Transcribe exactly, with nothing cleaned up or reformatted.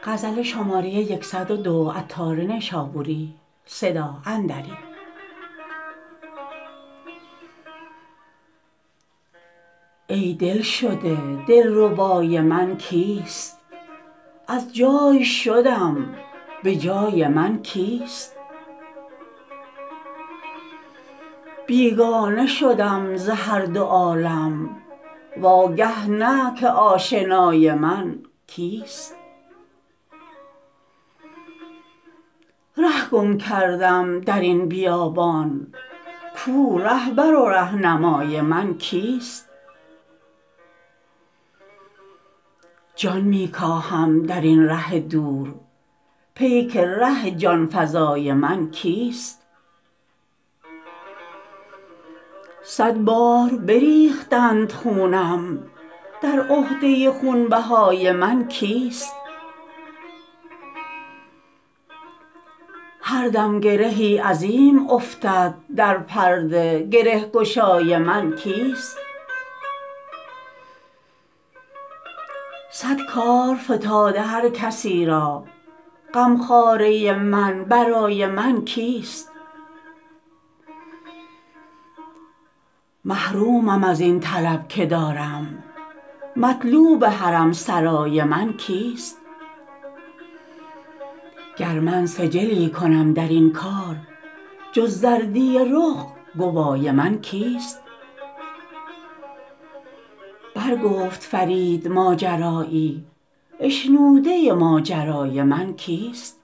غزل شماره یکصد و دو عطار نشابوری صدا اندری. ای دلشده دلربای من کیست؟ از جای شدم به جای من کیست؟ بیگانه شدم ز هر دو عالم واگه نه که آشنای من کیست؟ ره گم کردم درین بیابان کو رهبر و رهنمای من کیست؟ جان می کاهم درین ره دور پیک ره جانفزای من کیست؟ صد بار بریختند خونم در عهده خونبهای من کیست؟ هر دم گرهی عظیم افتد در پرده گره گشای من کیست؟ صد کار فتاده هر کسی را غمخواره من برای من کیست؟ محرومم ازین طلب که دارم مطلوب حرم سرای من کیست؟ گر من سجلی کنم درین کار جز زردی رخ گوای من کیست؟ برگفت فرید ماجرایی اشنوده ماجرای من کیست؟